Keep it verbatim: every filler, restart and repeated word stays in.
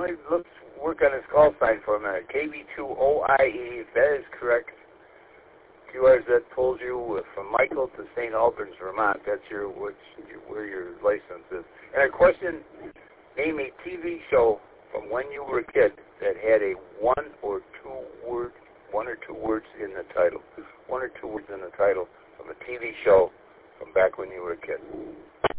let me, let's work on this call sign for a minute. K B two O I E, if that is correct. Q R Z pulls you from Michael to Saint Albans, Vermont. That's your, which, where your license is. And a question, name a T V show from when you were a kid that had a one or two word, one or two words in the title. One or two words in the title of a T V show from back when you were a kid.